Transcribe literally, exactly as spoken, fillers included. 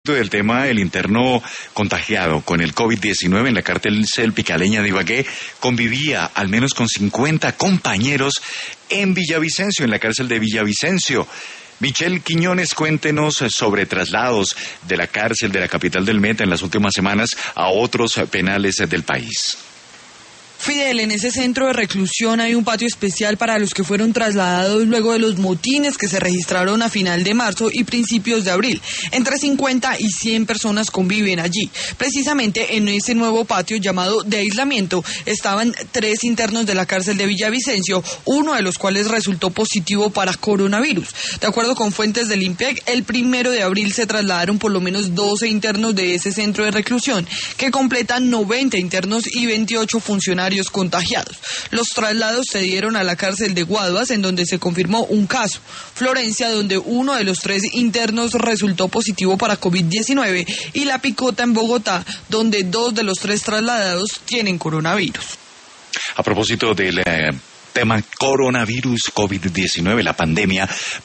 del tema, el interno contagiado con el COVID diecinueve en la cárcel picaleña de Ibagué convivía al menos con cincuenta compañeros en Villavicencio, en la cárcel de Villavicencio. Michelle Quiñones, cuéntenos sobre traslados de la cárcel de la capital del Meta en las últimas semanas a otros penales del país. Fidel, en ese centro de reclusión hay un patio especial para los que fueron trasladados luego de los motines que se registraron a final de marzo y principios de abril. Entre cincuenta y cien personas conviven allí. Precisamente en ese nuevo patio llamado de aislamiento estaban tres internos de la cárcel de Villavicencio, uno de los cuales resultó positivo para coronavirus. De acuerdo con fuentes del INPEC, el primero de abril se trasladaron por lo menos doce internos de ese centro de reclusión, que completan noventa internos y veintiocho funcionarios contagiados. Los traslados se dieron a la cárcel de Guaduas, en donde se confirmó un caso. Florencia, donde uno de los tres internos resultó positivo para COVID diecinueve, y La Picota en Bogotá, donde dos de los tres trasladados tienen coronavirus. A propósito del eh, tema coronavirus, COVID diecinueve, la pandemia,